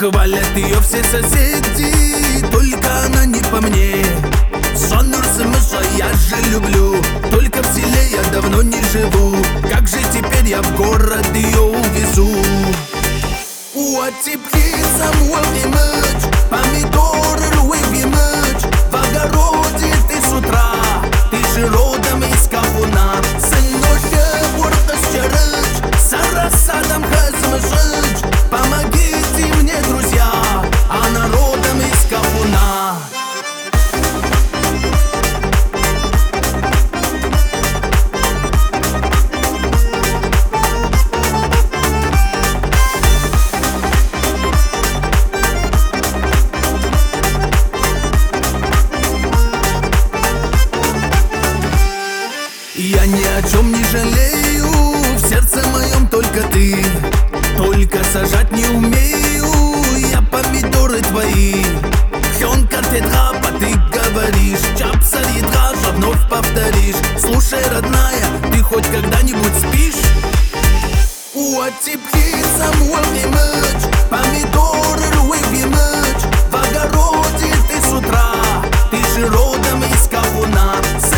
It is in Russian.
Хвалят ее все соседи, только она не по мне. Жанр смысла я же люблю, только в селе я давно не живу. Как же теперь я в город ее увезу? Утеплиться мой имидж, помидоры рвы имидж. В огороде ты с утра, ты же родом из Кавуна. Сыночек, гордо щерыч, с рассадом хазмышич. Помогите мне, друзья, она родом из Кавуна. Я ни о чем не жалею, в сердце моем только ты. Только сажать не умею я помидоры твои. Хён катедрапа, ты говоришь, чапсар едража, вновь повторишь. Слушай, родная, ты хоть когда-нибудь спишь? Утеплиться мой имидж, помидоры рвы имидж. В огороде ты с утра, ты же родом из Кавуна.